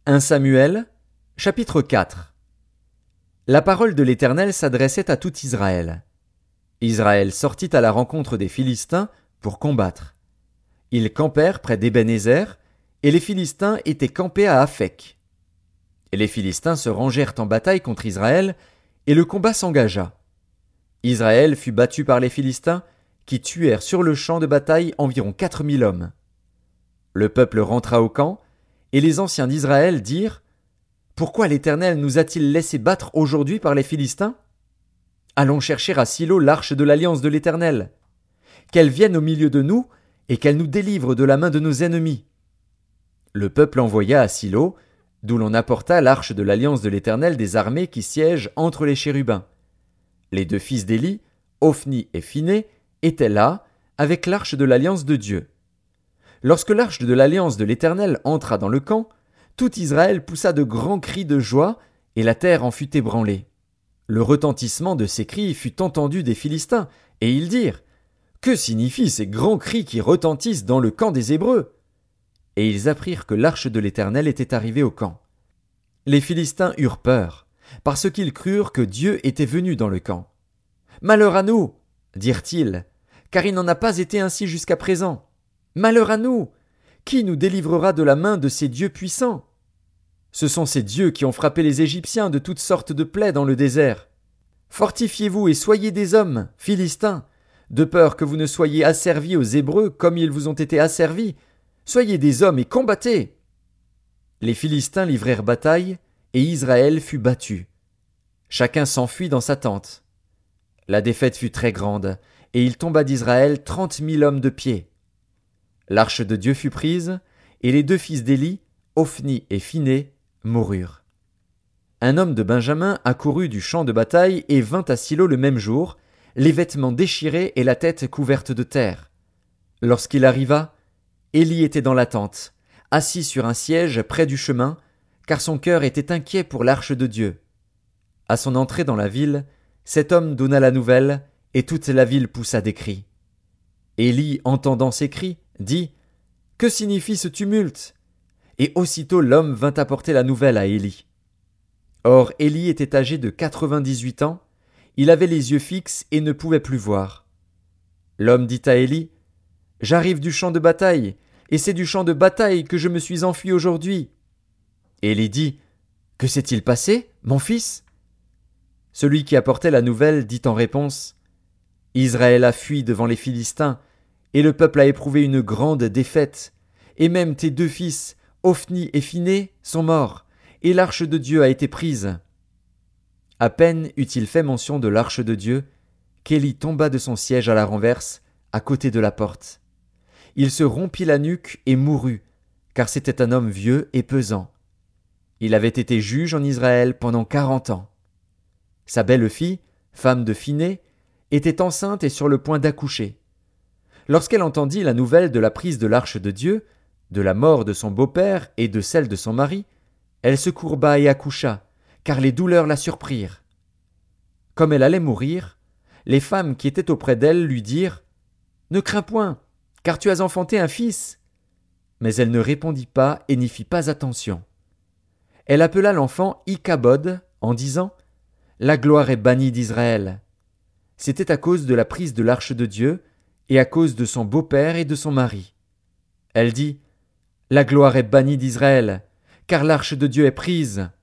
1 Samuel, chapitre 4. La parole de l'Éternel s'adressait à tout Israël. Israël sortit à la rencontre des Philistins pour combattre. Ils campèrent près d'Ébénézer, et les Philistins étaient campés à Aphek. Et les Philistins se rangèrent en bataille contre Israël, et le combat s'engagea. Israël fut battu par les Philistins, qui tuèrent sur le champ de bataille environ 4000 hommes. Le peuple rentra au camp, et les anciens d'Israël dirent: Pourquoi l'Éternel nous a-t-il laissé battre aujourd'hui par les Philistins? Allons chercher à Silo l'arche de l'alliance de l'Éternel. Qu'elle vienne au milieu de nous, et qu'elle nous délivre de la main de nos ennemis. Le peuple envoya à Silo, d'où l'on apporta l'arche de l'alliance de l'Éternel des armées qui siègent entre les chérubins. Les deux fils d'Éli, Ophni et Phiné, étaient là, avec l'arche de l'alliance de Dieu. Lorsque l'arche de l'alliance de l'Éternel entra dans le camp, tout Israël poussa de grands cris de joie, et la terre en fut ébranlée. Le retentissement de ces cris fut entendu des Philistins, et ils dirent: Que signifient ces grands cris qui retentissent dans le camp des Hébreux? Et ils apprirent que l'arche de l'Éternel était arrivée au camp. Les Philistins eurent peur, parce qu'ils crurent que Dieu était venu dans le camp. Malheur à nous, dirent-ils, car il n'en a pas été ainsi jusqu'à présent. Malheur à nous! Qui nous délivrera de la main de ces dieux puissants? Ce sont ces dieux qui ont frappé les Égyptiens de toutes sortes de plaies dans le désert. Fortifiez-vous et soyez des hommes, Philistins, de peur que vous ne soyez asservis aux Hébreux comme ils vous ont été asservis. Soyez des hommes et combattez! Les Philistins livrèrent bataille, et Israël fut battu. Chacun s'enfuit dans sa tente. La défaite fut très grande, et il tomba d'Israël 30 000 hommes de pied. L'arche de Dieu fut prise, et les deux fils d'Éli, Ophni et Phiné, moururent. Un homme de Benjamin accourut du champ de bataille et vint à Silo le même jour, les vêtements déchirés et la tête couverte de terre. Lorsqu'il arriva, Éli était dans la tente, assis sur un siège près du chemin, car son cœur était inquiet pour l'arche de Dieu. À son entrée dans la ville, cet homme donna la nouvelle, et toute la ville poussa des cris. Éli, entendant ces cris, dit: Que signifie ce tumulte? Et aussitôt l'homme vint apporter la nouvelle à Éli. Or Éli était âgé de 98 ans, il avait les yeux fixes et ne pouvait plus voir. L'homme dit à Éli: J'arrive du champ de bataille, et c'est du champ de bataille que je me suis enfui aujourd'hui. Éli dit: Que s'est-il passé, mon fils? Celui qui apportait la nouvelle dit en réponse: Israël a fui devant les Philistins, et le peuple a éprouvé une grande défaite, et même tes deux fils, Ophni et Phiné, sont morts, et l'arche de Dieu a été prise. À peine eut-il fait mention de l'arche de Dieu, qu'Éli tomba de son siège à la renverse, à côté de la porte. Il se rompit la nuque et mourut, car c'était un homme vieux et pesant. Il avait été juge en Israël pendant 40 ans. Sa belle-fille, femme de Phiné, était enceinte et sur le point d'accoucher. Lorsqu'elle entendit la nouvelle de la prise de l'arche de Dieu, de la mort de son beau-père et de celle de son mari, elle se courba et accoucha, car les douleurs la surprirent. Comme elle allait mourir, les femmes qui étaient auprès d'elle lui dirent: Ne crains point, car tu as enfanté un fils. Mais elle ne répondit pas et n'y fit pas attention. Elle appela l'enfant Ichabod en disant: La gloire est bannie d'Israël. C'était à cause de la prise de l'arche de Dieu, et à cause de son beau-père et de son mari. Elle dit: La gloire est bannie d'Israël, car l'arche de Dieu est prise.